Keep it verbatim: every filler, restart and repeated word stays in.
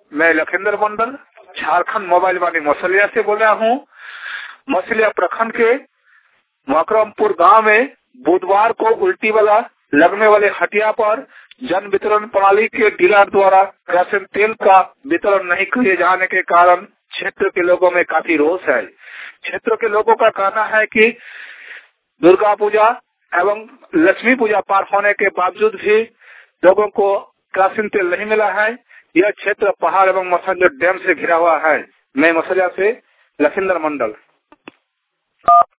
मैं लखिंदर मंडल झारखंड मोबाइल वाणी मसलिया से बोल रहा हूँ। मसलिया प्रखंड के मकरमपुर गांव में बुधवार को उल्टी वाला लगने वाले हटिया पर जन वितरण प्रणाली के डीलर द्वारा केरोसिन तेल का वितरण नहीं किए जाने के कारण क्षेत्र के लोगों में काफी रोष है। क्षेत्र के लोगों का कहना है कि दुर्गा पूजा एवं लक्ष्मी पूजा पार होने के बावजूद भी लोगों को केरोसिन तेल नहीं मिला है। यह क्षेत्र पहाड़ एवं मसंजर डैम से घिरा हुआ है। मैं मसलिया से लखिंदर मंडल।